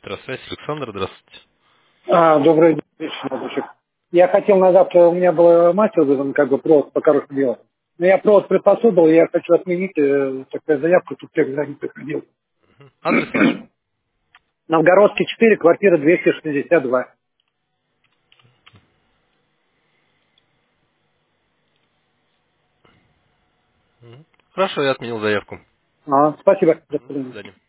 Петросвязь, Александр, здравствуйте. Добрый день, Мальчик. Я хотел на завтра, у меня был мастер вызван, как бы провод по коробке делать. Но я провод приспособил, я хочу отменить такая заявка, тут текст за ним приходил. Адрес ваш? Новгородский 4, квартира 262. Хорошо, я отменил заявку. Спасибо. До До свидания. свидания.